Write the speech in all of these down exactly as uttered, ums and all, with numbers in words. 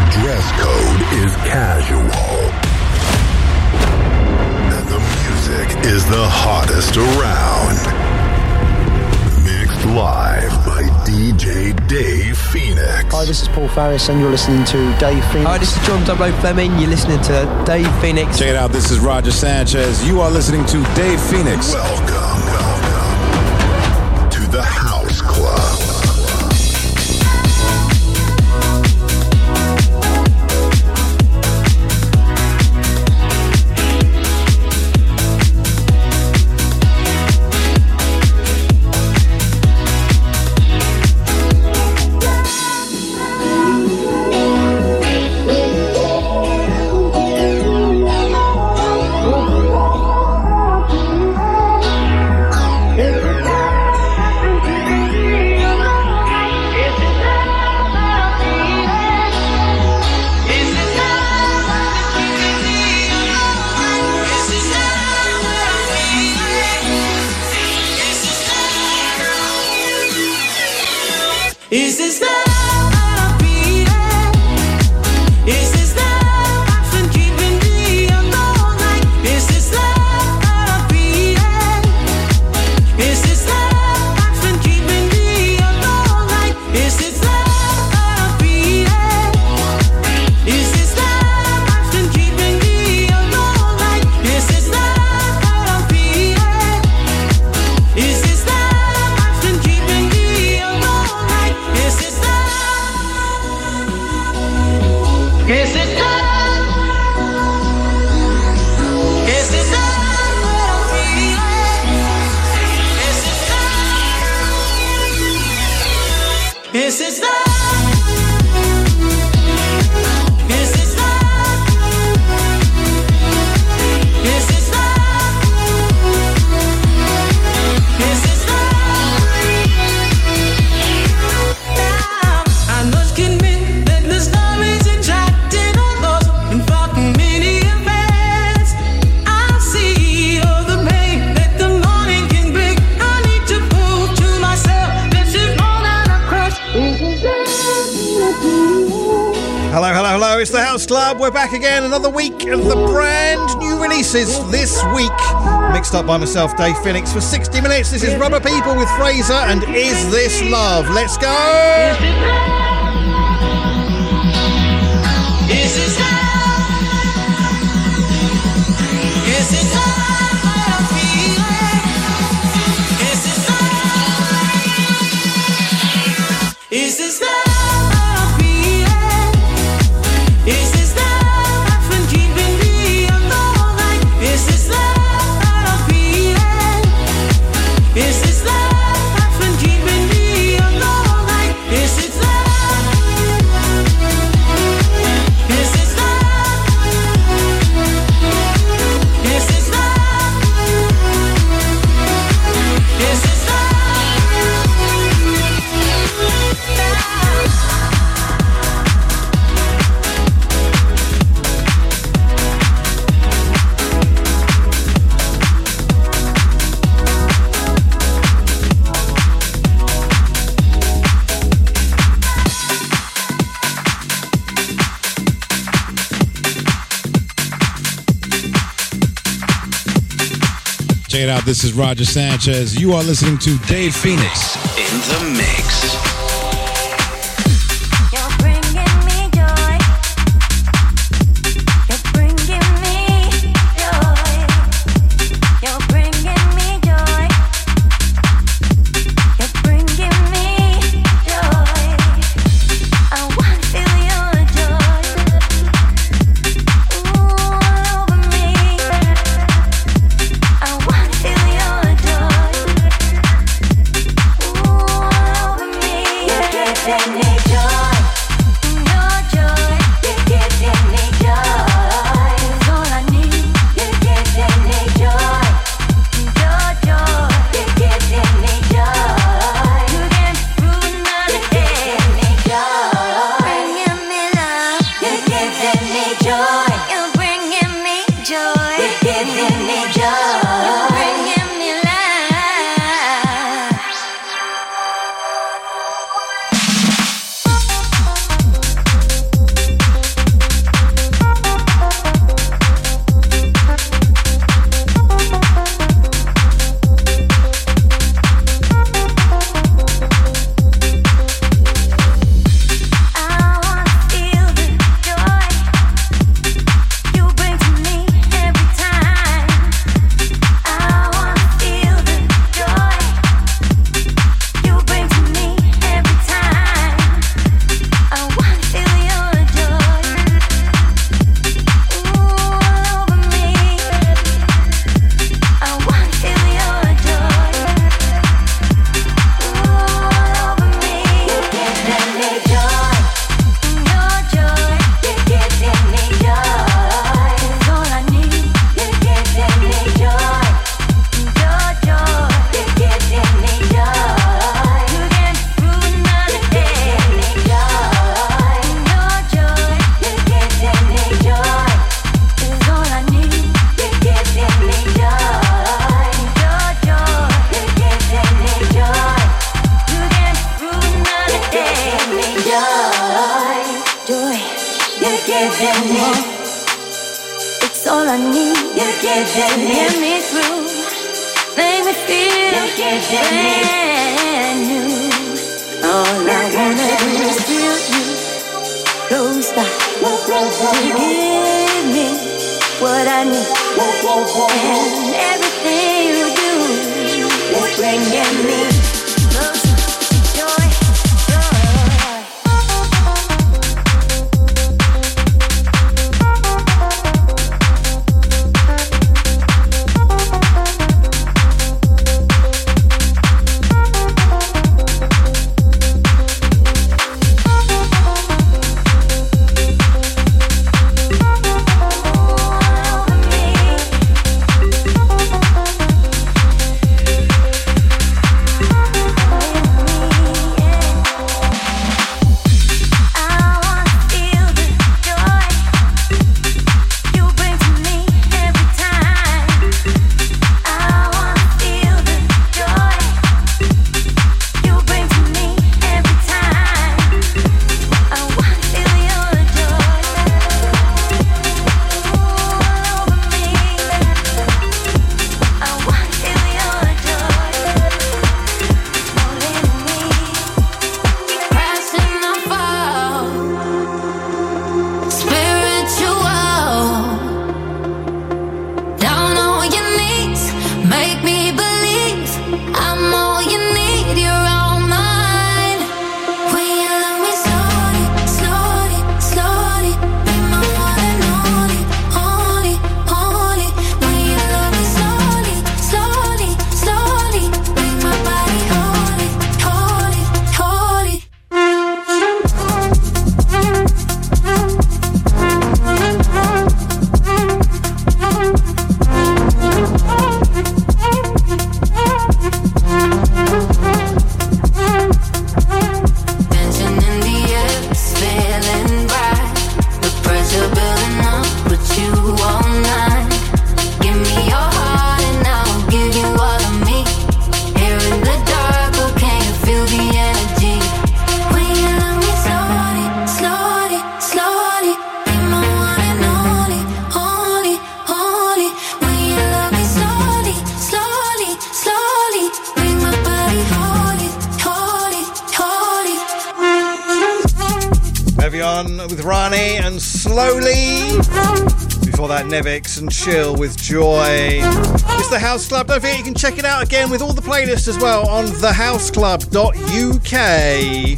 dress code is casual. And the music is the hottest around. Mixed live by D J Dave Phoenix. Hi, this is Paul Farris and you're listening to Dave Phoenix. Hi, this is John W. Fleming. You're listening to Dave Phoenix. Check it out. This is Roger Sanchez. You are listening to Dave Phoenix. Welcome, welcome to the House Club. Is this love I'm feeling? Is this love I've been keeping me alone? Like, is this love I'm feeling? Is this love I've been keeping me alone? Like, is this love I'm feeling? Is this love I've been keeping me alone? Like, is this love I'm feeling? Is this love I've been keeping me alone? Is this love? Is this love? Is this love what I'm feeling? Is this love? Is this love? Is this love? Is this love? Is this I must admit that the stories attracted all those involved in many events. I see all the pain that the morning can bring. I need to prove to myself this is more than a crush. Hello, hello, hello. It's the House Club. We're back again. Another week of the brand new releases this week. Mixed up by myself, Dave Phoenix, for sixty minutes. This is Rubber People with Fraser and Is This Love? Let's go! Is this love? Is this love what I'm feeling? Is this love? Is this love I'm feeling? Is this love I've been keeping me alone? Like, is this love I'm feeling? Is this love I've been keeping me alone? Like, is this love? Is this love? Is this love? Is this love? Check it out. This is Roger Sanchez. You are listening to Dave Phoenix. In the mix. You're bringing me joy. You're bringing me joy. You're bringing me joy. You're bringing me joy. I want to feel your joy. Ooh, all over me. I want to feel your joy. Ooh, all over me. You're giving me joy. Your joy. You're giving me joy. It's all I need. You're giving me joy. Your joy. You're giving me joy. You can prove another day. Me joy. Bringing me love. You're giving me joy. You're bringing me joy. You're giving me joy. You're bringing me love. Oh, giving me. It's all I need. You're giving me. Get me through. Make me feel brand new. All I wanna do is feel you close by. You give me what I need, and everything you do is bringing me closer. Joy, with Rani and Slowly. Before that, Nevix and Chill with Joy. It's the House Club. Don't forget you can check it out again with all the playlists as well on the house club dot U K.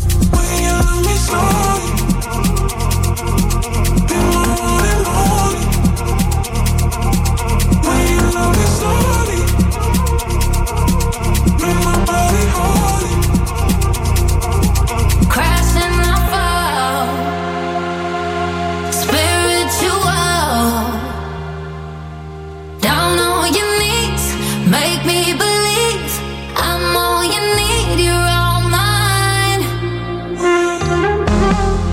I'm all you need, you're all mine.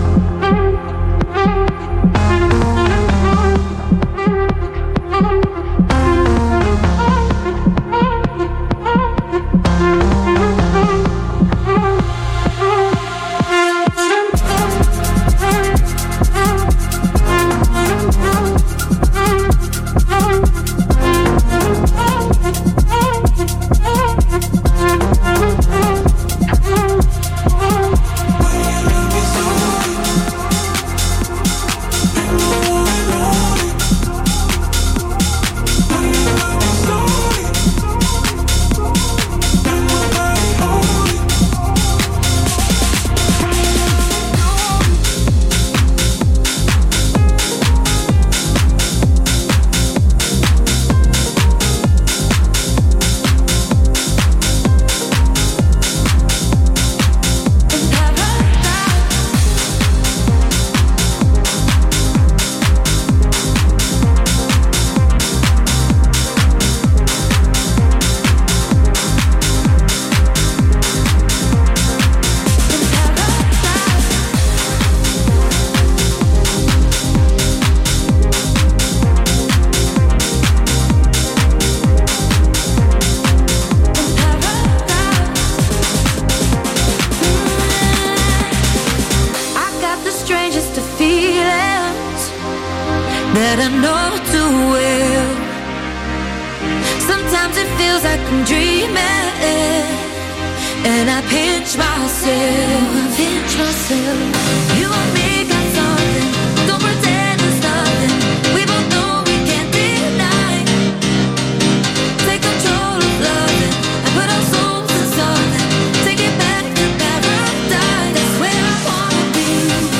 that I know too well. Sometimes it feels like I'm dreaming, and I pinch myself, I pinch myself. You and me got something, don't pretend it's nothing. We both know we can't deny. Take control of loving and put our souls in something. Take it back to paradise. That's where I wanna be.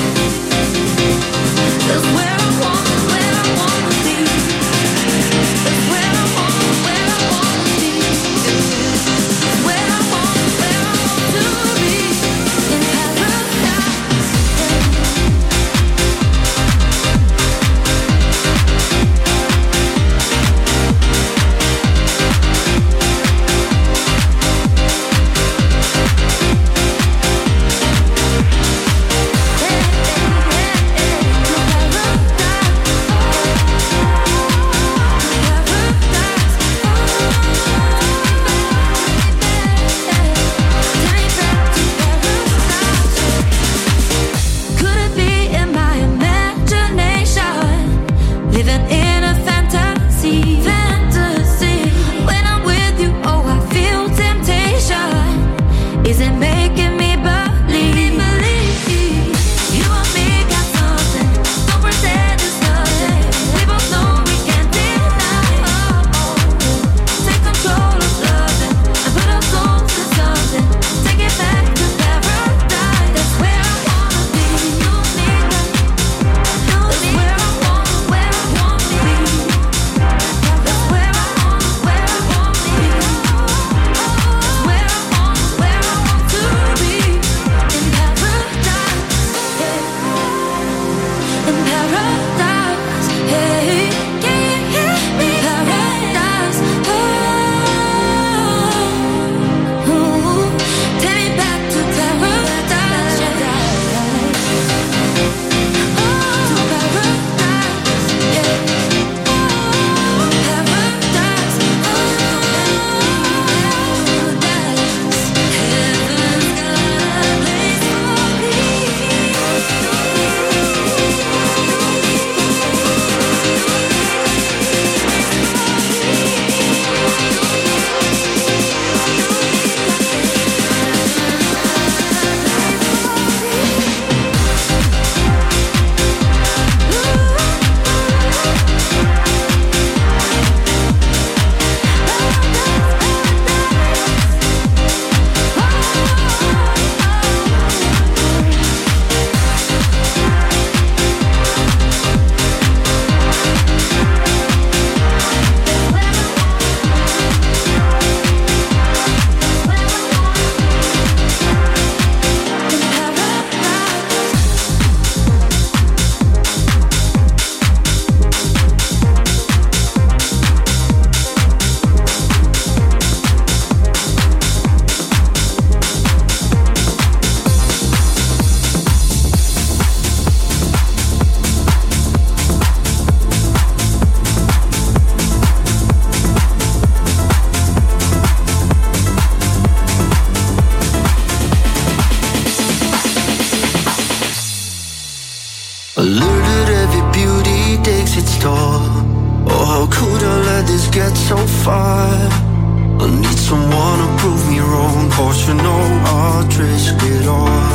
That's where I wanna, where I wanna be. That's where I wanna, where I wanna be. Where I wanna, where I want to be. In paradise. Could it be in my imagination? Living in a fantasy, fantasy. When I'm with you, oh, I feel temptation. Is it making me believe? You and me got something, don't pretend it's nothing. We both know we can't deny. Take control of loving and put our souls in something. Take it back to paradise. That's where I wanna be. You and me got, that's where I wanna, where I wanna be. That's where I wanna, where I wanna be. That's where I wanna, where I want to be. In paradise, yeah. In paradise, hey, yeah, yeah. In paradise, oh, ooh. Take me back to paradise, yeah. Oh, to paradise, yeah. Oh, paradise, oh, paradise. Heaven's got a place for me. Alert that every beauty takes its toll. Oh, how could I let this get so far? I need someone to prove me wrong, cause you know I'll risk it all.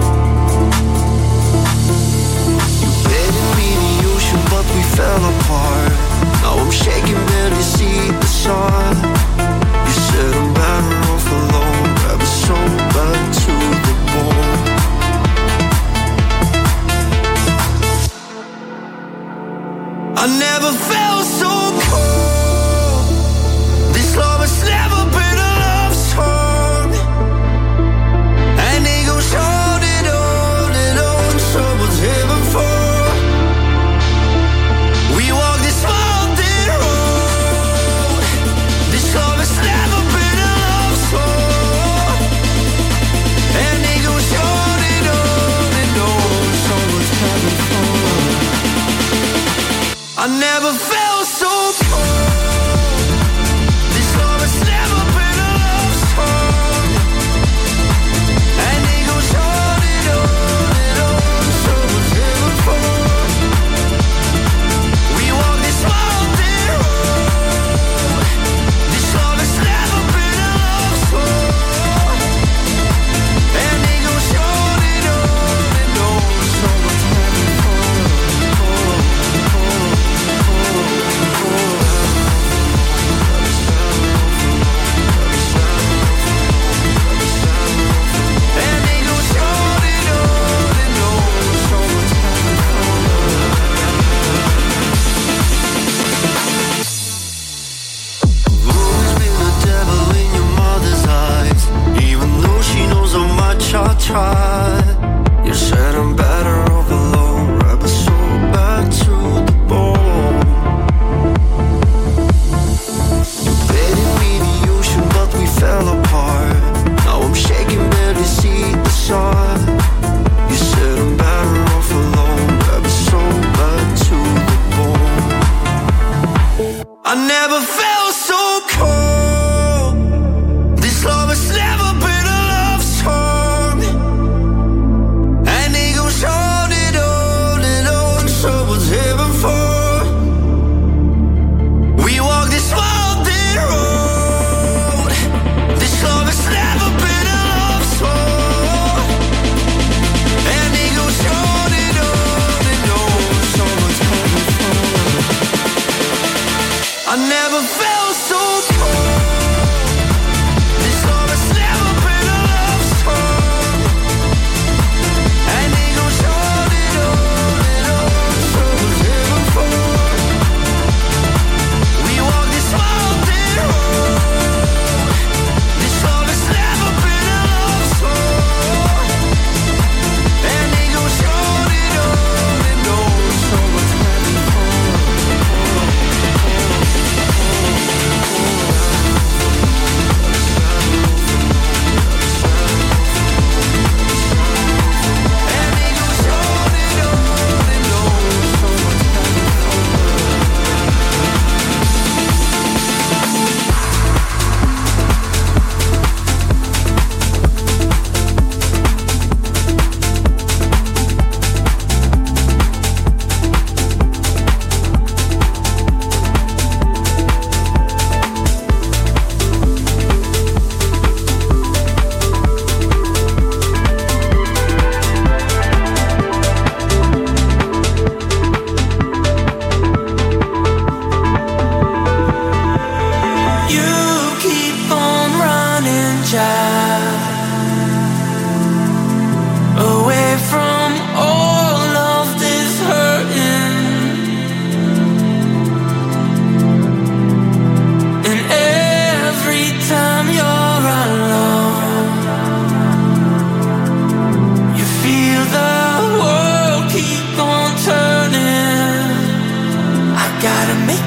You betted me the ocean, but we fell apart. Now I'm shaking, barely see the sun. You said I'm better off alone, grab a soul back to the bone. I never felt so cold. This love has never been a love song. And it goes on and on and on. So what's heaven for? We walk this mountain road. This love has never been a love song. And it goes on and on and on. So what's heaven for? I never felt so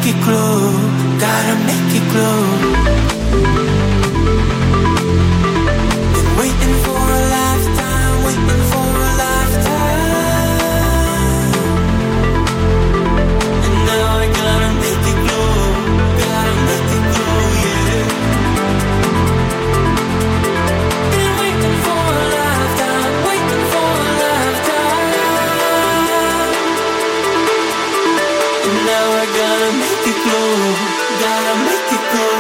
it glow, gotta make it glow. Been waiting for a lifetime, waiting for a lifetime. And now I gotta make it glow, gotta make it glow, yeah. Been waiting for a lifetime, waiting for a lifetime. And now I gotta make it glow, gotta make it glow.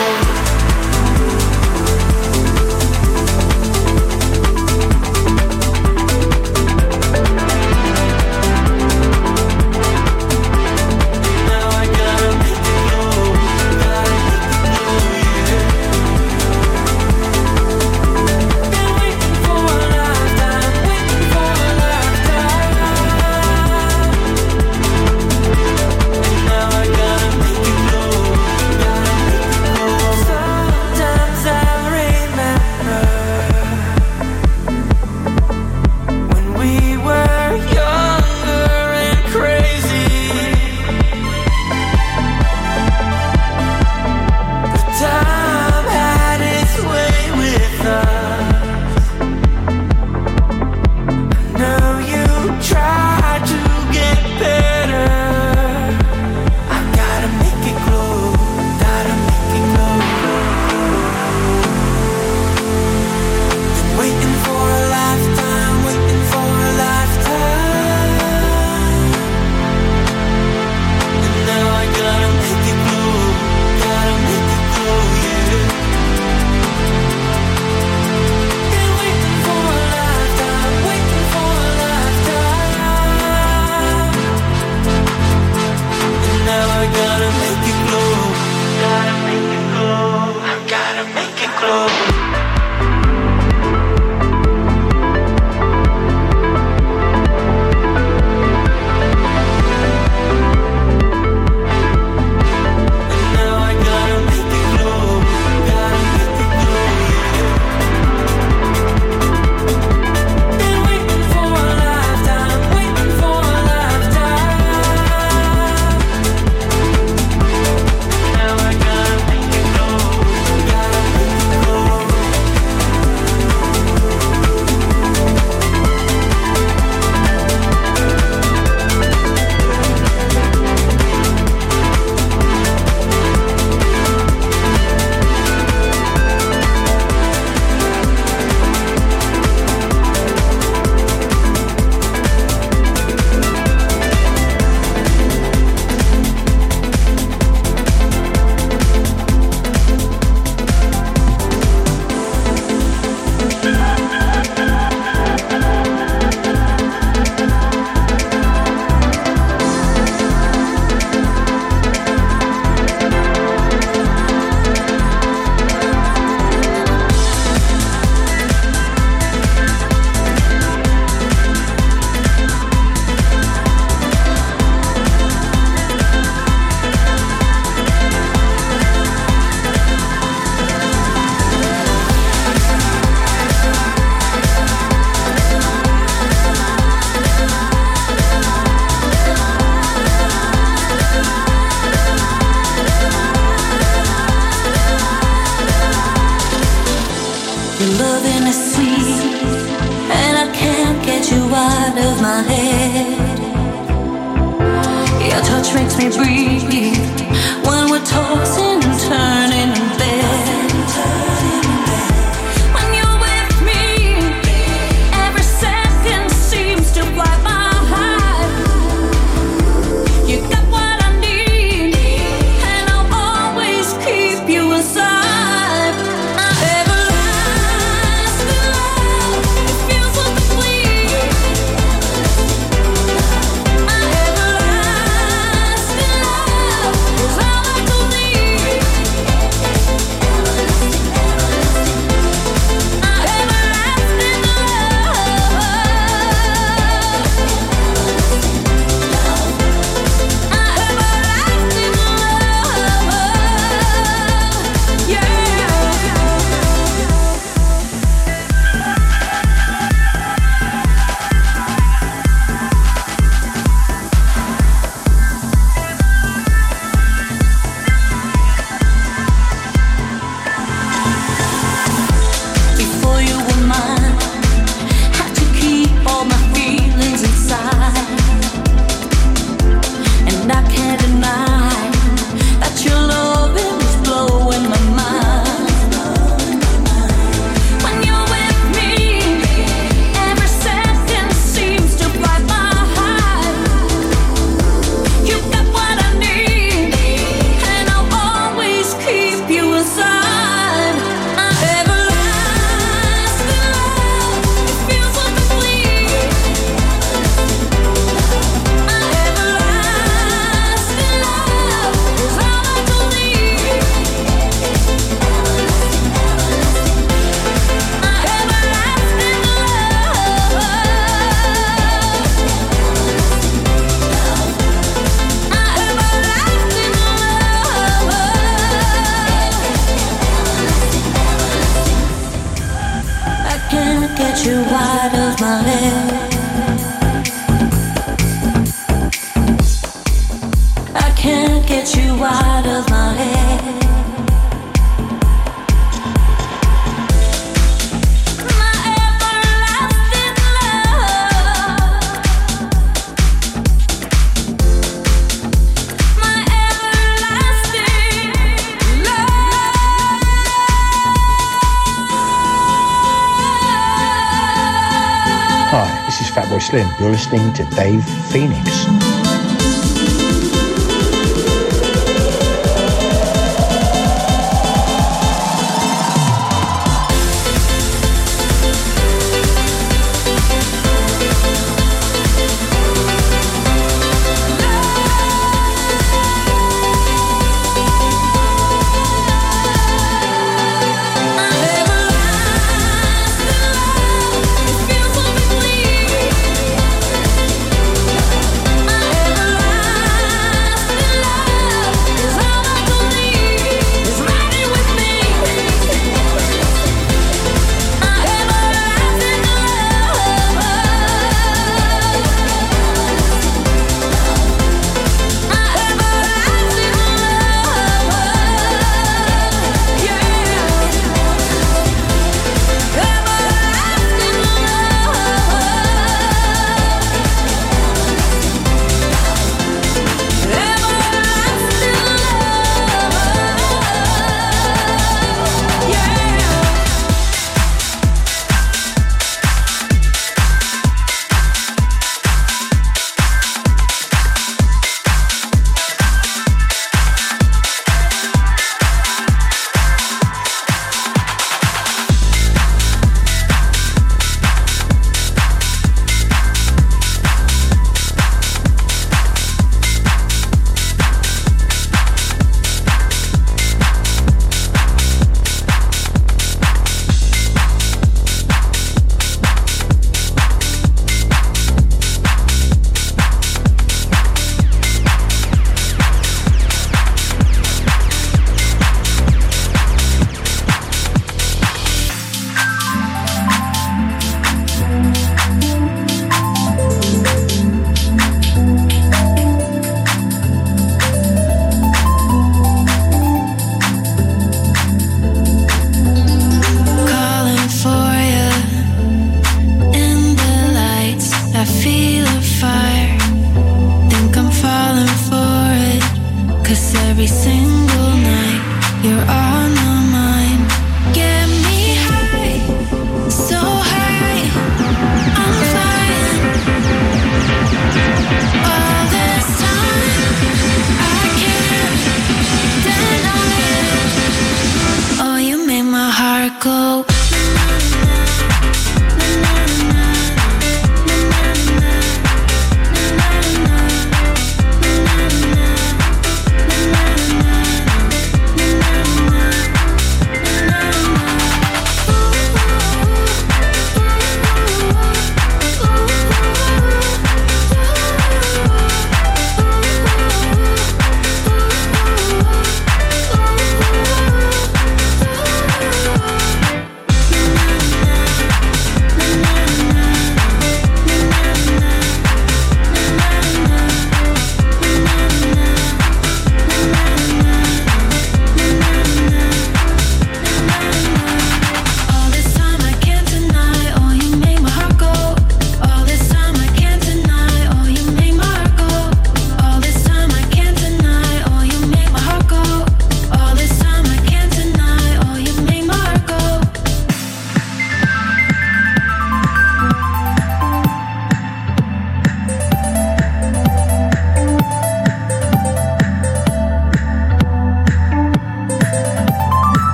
Everlasting love is all I can need. is Fatboy Slim. You're listening to Dave Phoenix. I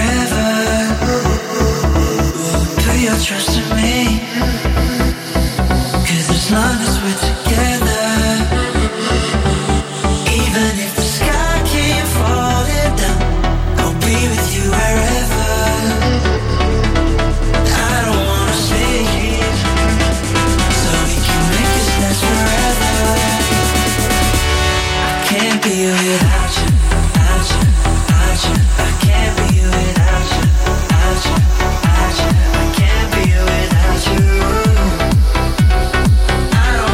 forever. Put your trust in me, 'cause as long as we're together, even if the sky came falling down, I'll be with you wherever. I don't wanna sleep, so we can make this last forever. I can't be without you, without you, without you. I can't be without you, without you, without you. I can't be without you. I don't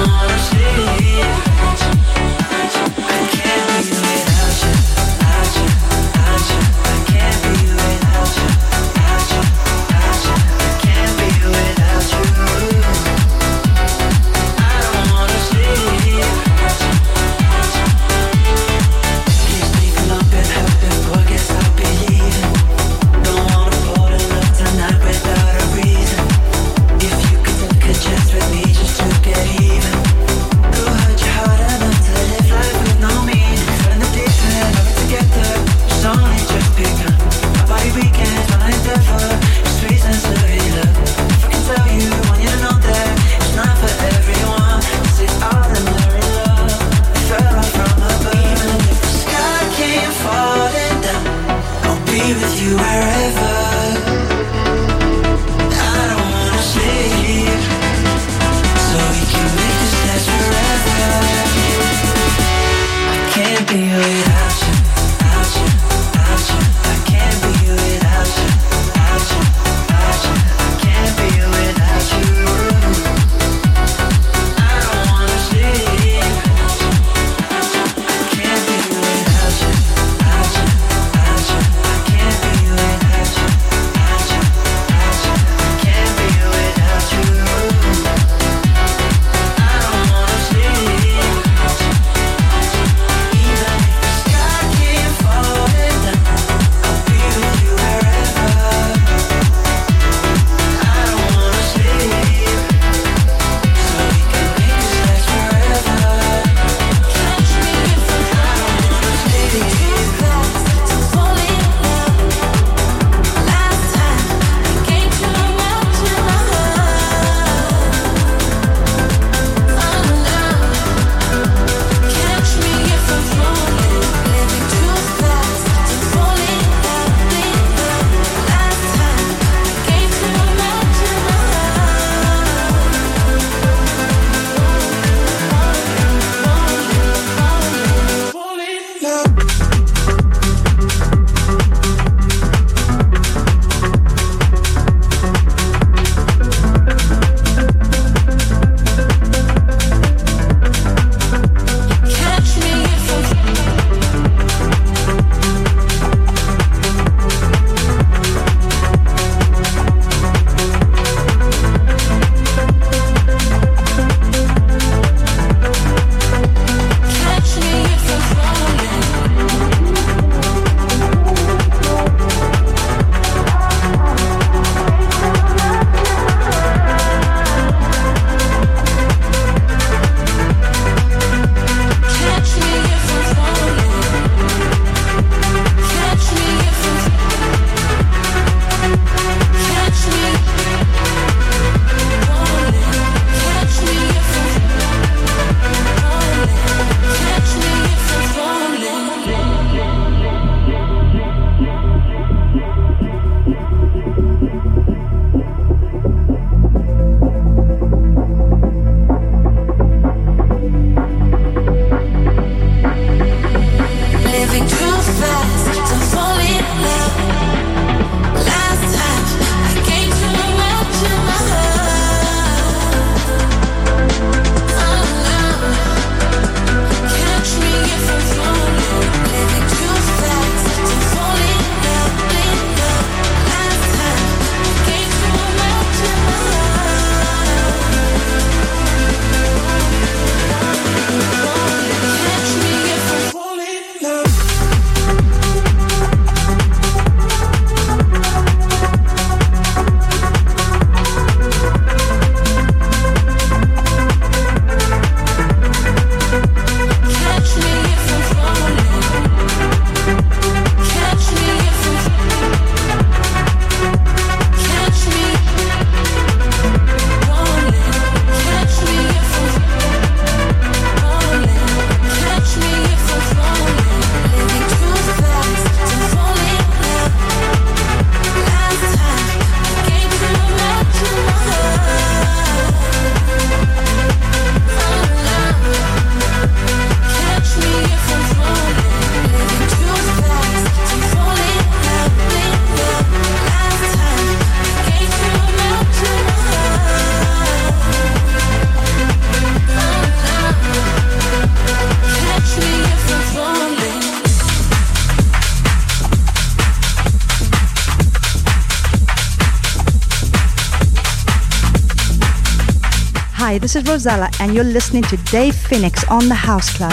Hi, this is Rosella, and you're listening to Dave Phoenix on the House Club.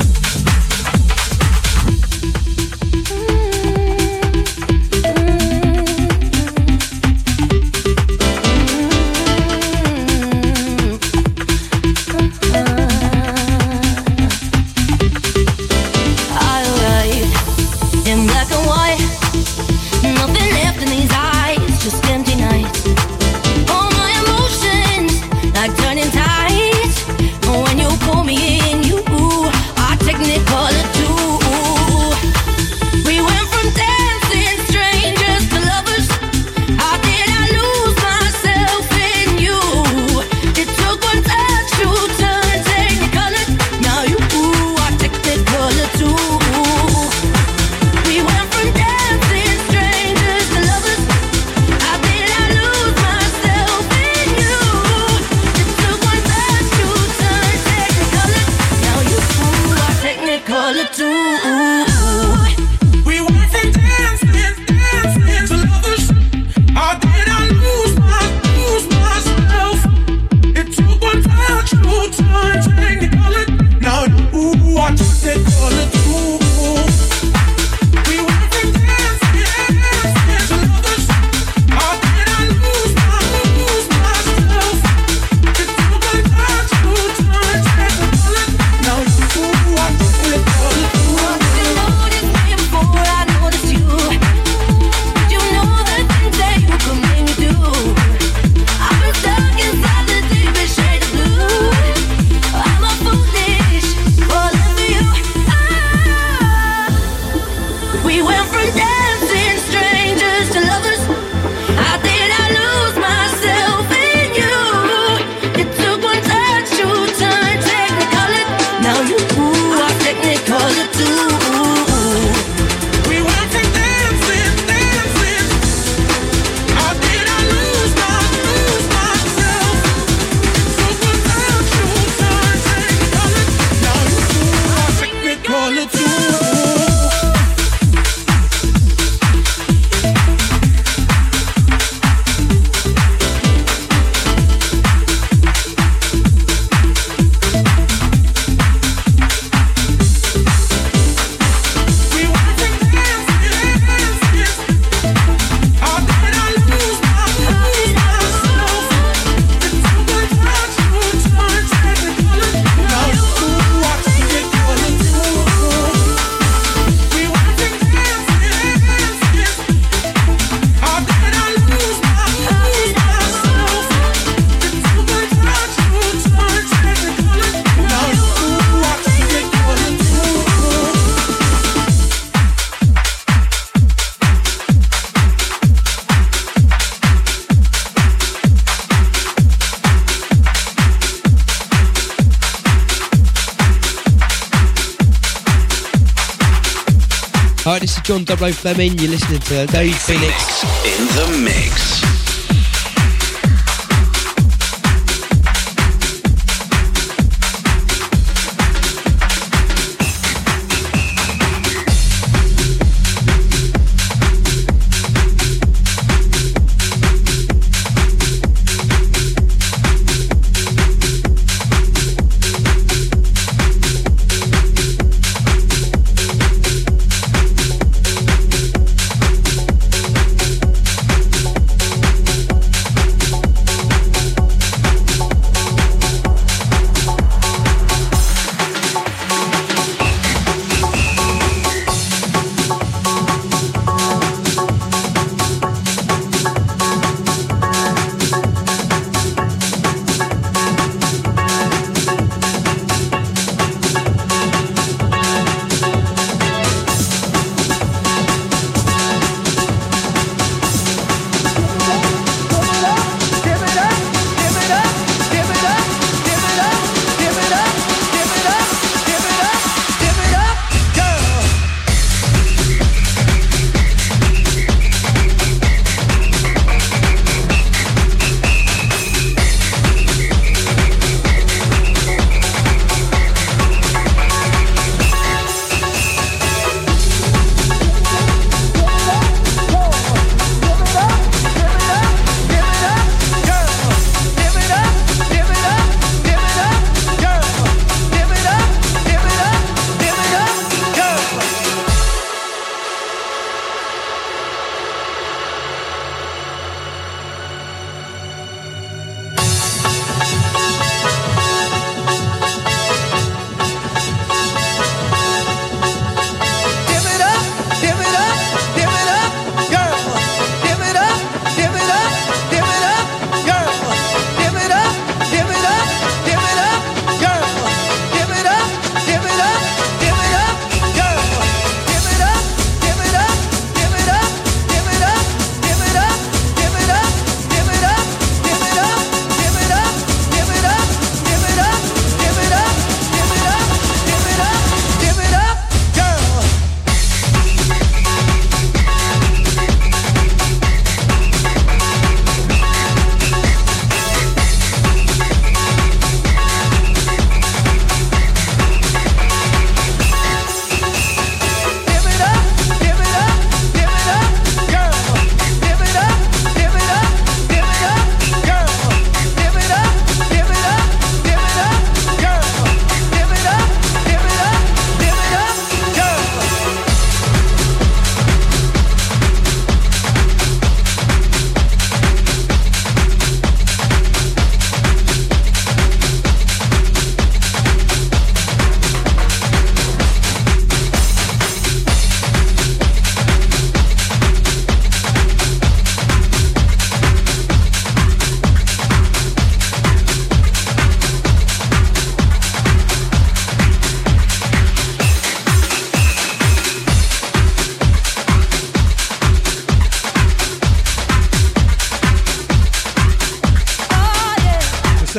Hi, this is John Double O Fleming. You're listening to Dave Phoenix in the mix.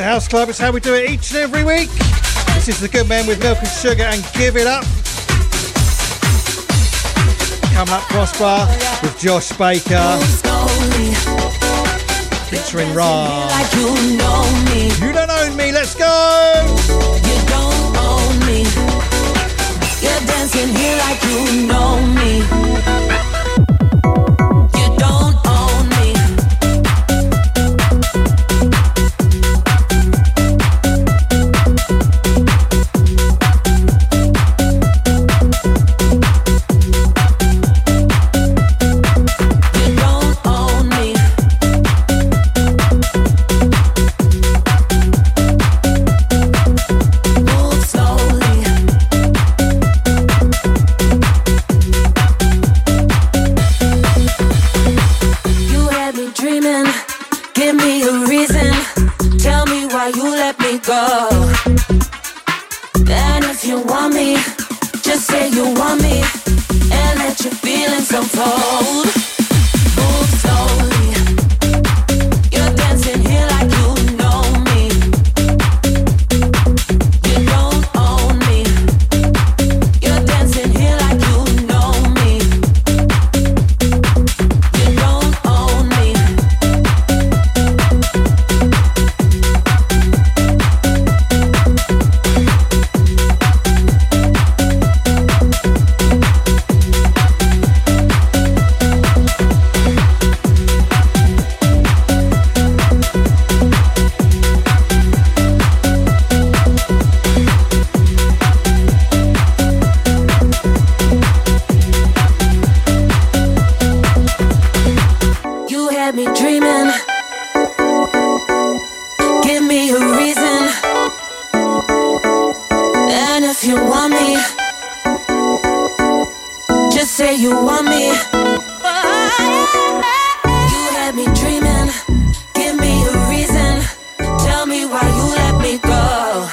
the House Club. It's how we do it each and every week. This is the Good Men with Milk and Sugar and Give It Up. Coming up, Prosper with Josh Baker. Featuring Ra. Like you know me. You don't own me, let's go! You don't own me. You're dancing here like you know me. You don't own me. You don't own me. Move slowly. You had me dreaming. Give me a reason. Tell me why you let me go. And if you want me, just say you want me. And let your feelings unfold. Move slowly. You're dancing here like you know me. You don't own me. You're dancing here like you know me. You don't own me. You had me dreaming. Give me a reason. And if you want me, just say you want me. You had me dreaming. Give me a reason. Tell me why you let me go.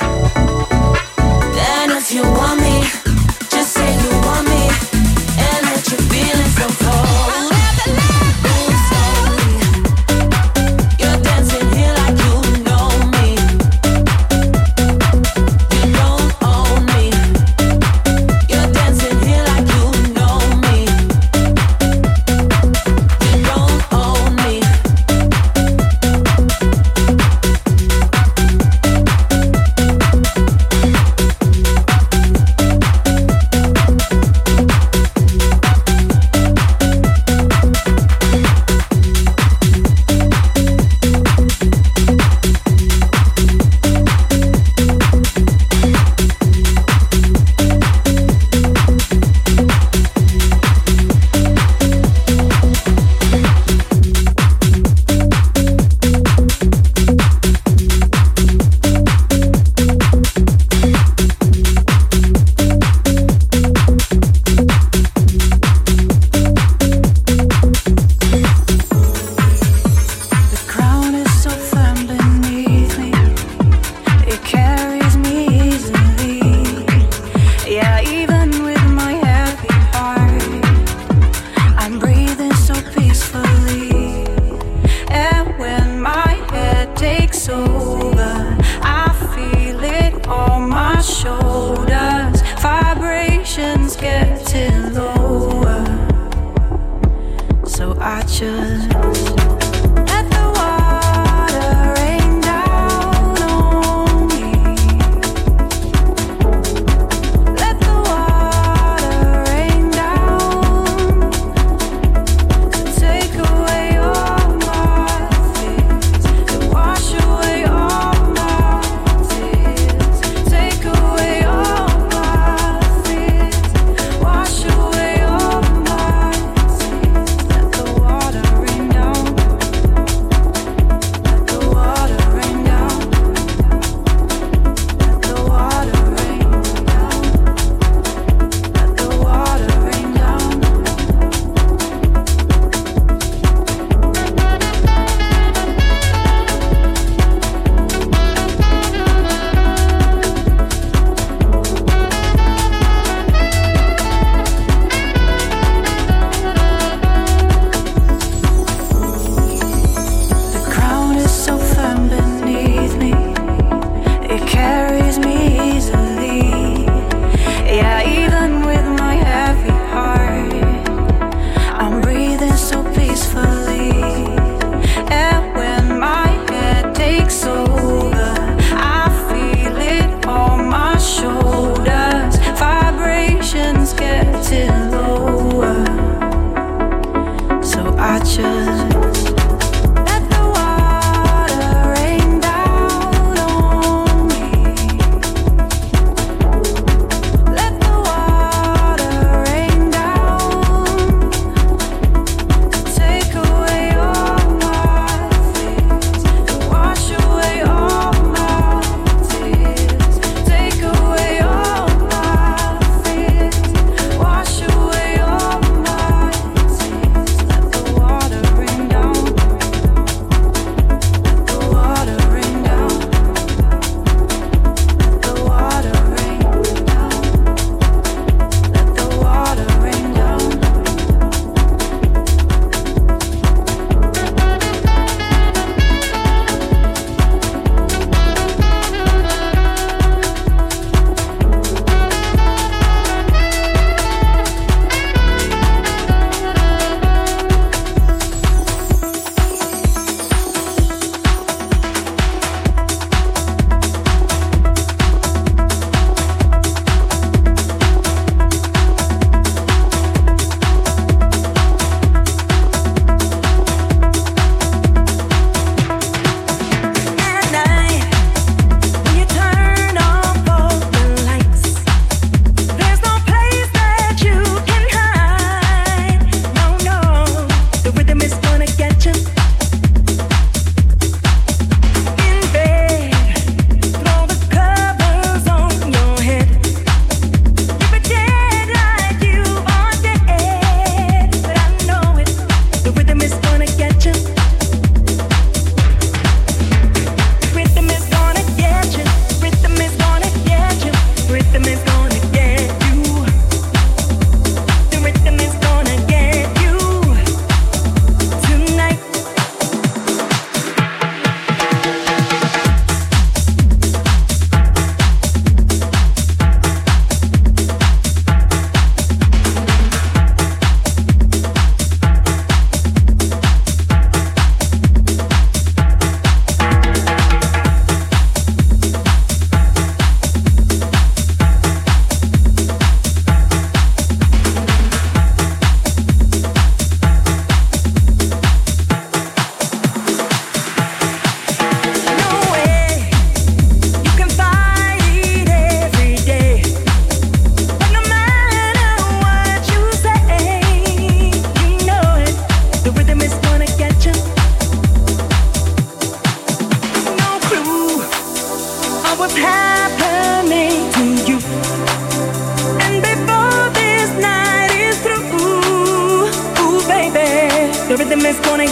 And if you want me, just say you want me. And let your feelings unfold. Move slowly. You're dancing here like you know me. You don't own me. You're dancing here like you know me.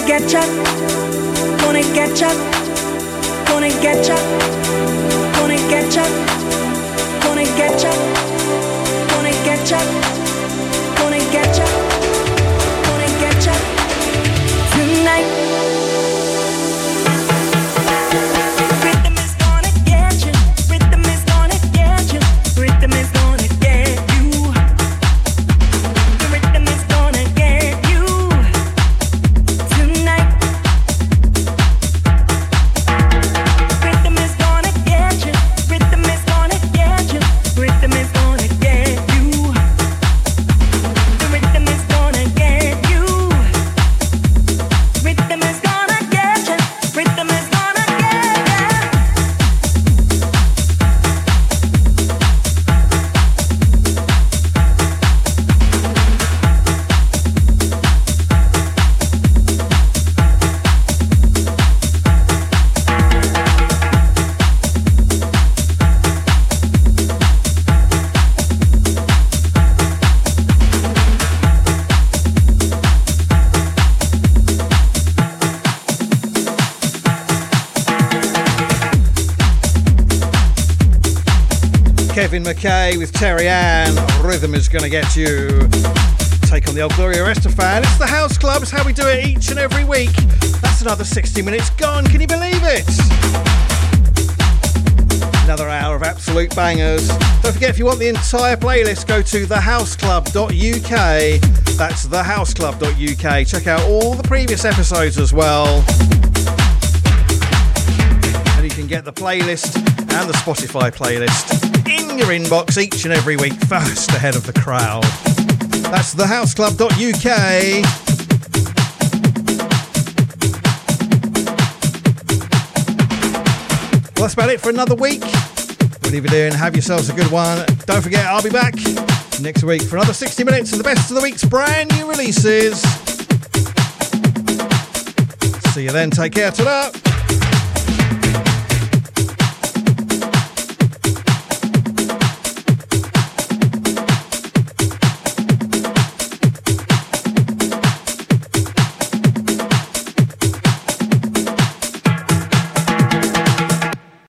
get ya, gonna get ya, gonna get ya, gonna get ya, gonna get ya, gonna get ya, gonna get ya, gonna get ya tonight. Rhythm is gonna get you, rhythm is gonna get you, rhythm is gonna get you. The rhythm is gonna get you tonight. Rhythm is gonna get you, rhythm is gonna get you, rhythm is gonna get you. The rhythm is gonna get you. Rhythm is gonna get you, rhythm is gonna get you. Kevin McKay with Terry Ann. Rhythm is going to get you. Take on the old Gloria Estefan. It's the House Club. It's how we do it each and every week. That's another sixty minutes gone. Can you believe it? Another hour of absolute bangers. Don't forget, if you want the entire playlist, go to the house club dot U K. That's the house club dot U K. Check out all the previous episodes as well. And you can get the playlist and the Spotify playlist in your inbox each and every week, first ahead of the crowd. That's the house club dot U K. Well, that's about it for another week. We'll leave it there and have yourselves a good one. Don't forget, I'll be back next week for another sixty minutes of the best of the week's brand new releases. See you then. Take care. Ta-da.